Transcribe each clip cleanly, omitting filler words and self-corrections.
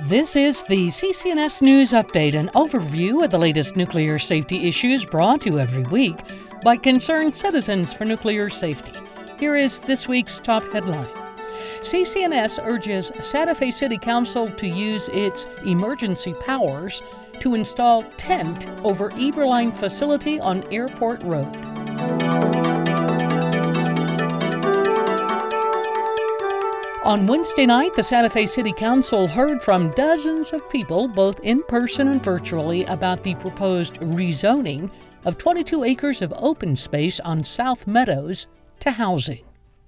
This is the CCNS News Update, an overview of the latest nuclear safety issues brought to you every week by concerned citizens for nuclear safety. Here is this week's top headline. CCNS urges Santa Fe City Council to use its emergency powers to install tent over Eberline facility on Airport Road. On Wednesday night, the Santa Fe City Council heard from dozens of people, both in person and virtually, about the proposed rezoning of 22 acres of open space on South Meadows to housing.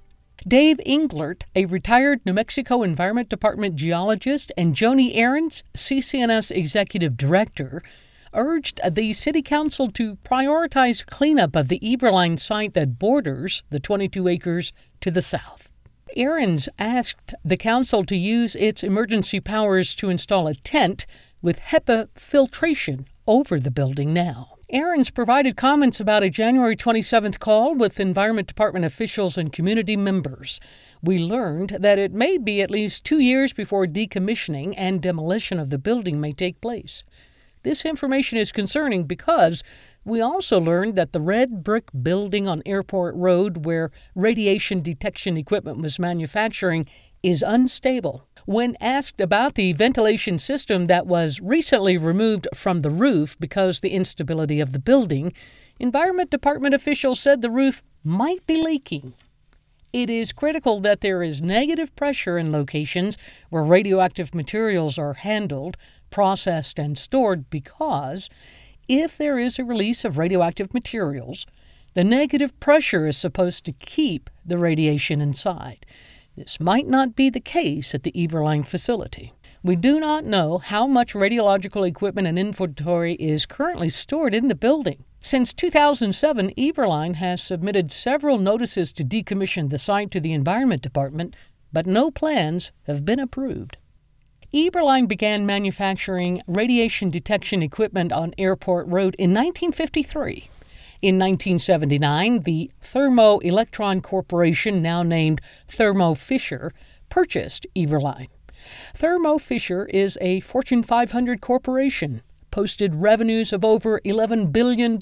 Dave Englert, a retired New Mexico Environment Department geologist, and Joni Ahrens, CCNS Executive Director, urged the City Council to prioritize cleanup of the Eberline site that borders the 22 acres to the south. Ahrens asked the council to use its emergency powers to install a tent with HEPA filtration over the building now. Ahrens provided comments about a January 27th call with Environment Department officials and community members. We learned that it may be at least 2 years before decommissioning and demolition of the building may take place. This information is concerning because we also learned that the red brick building on Airport Road where radiation detection equipment was manufacturing is unstable. When asked about the ventilation system that was recently removed from the roof because of the instability of the building, Environment Department officials said the roof might be leaking. It is critical that there is negative pressure in locations where radioactive materials are handled, processed, and stored because if there is a release of radioactive materials, the negative pressure is supposed to keep the radiation inside. This might not be the case at the Eberline facility. We do not know how much radiological equipment and inventory is currently stored in the building. Since 2007, Eberline has submitted several notices to decommission the site to the Environment Department, but no plans have been approved. Eberline began manufacturing radiation detection equipment on Airport Road in 1953. In 1979, the Thermo Electron Corporation, now named Thermo Fisher, purchased Eberline. Thermo Fisher is a Fortune 500 corporation, posted revenues of over $11 billion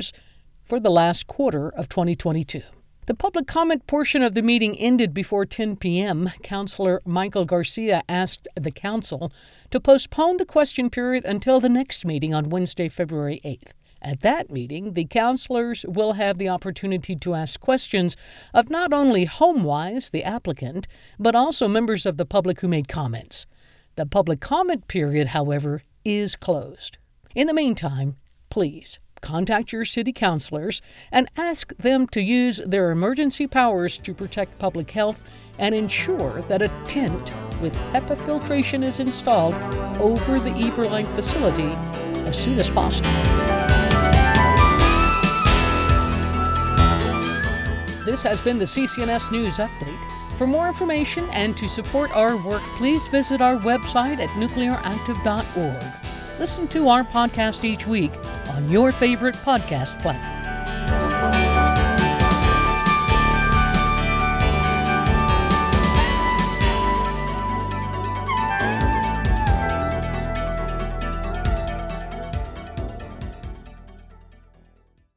for the last quarter of 2022. The public comment portion of the meeting ended before 10 p.m. Councilor Michael Garcia asked the council to postpone the question period until the next meeting on Wednesday, February 8th. At that meeting, the councilors will have the opportunity to ask questions of not only HomeWise, the applicant, but also members of the public who made comments. The public comment period, however, is closed. In the meantime, please contact your city councilors and ask them to use their emergency powers to protect public health and ensure that a tent with HEPA filtration is installed over the Eberline facility as soon as possible. This has been the CCNS News Update. For more information and to support our work, please visit our website at nuclearactive.org. Listen to our podcast each week on your favorite podcast platform.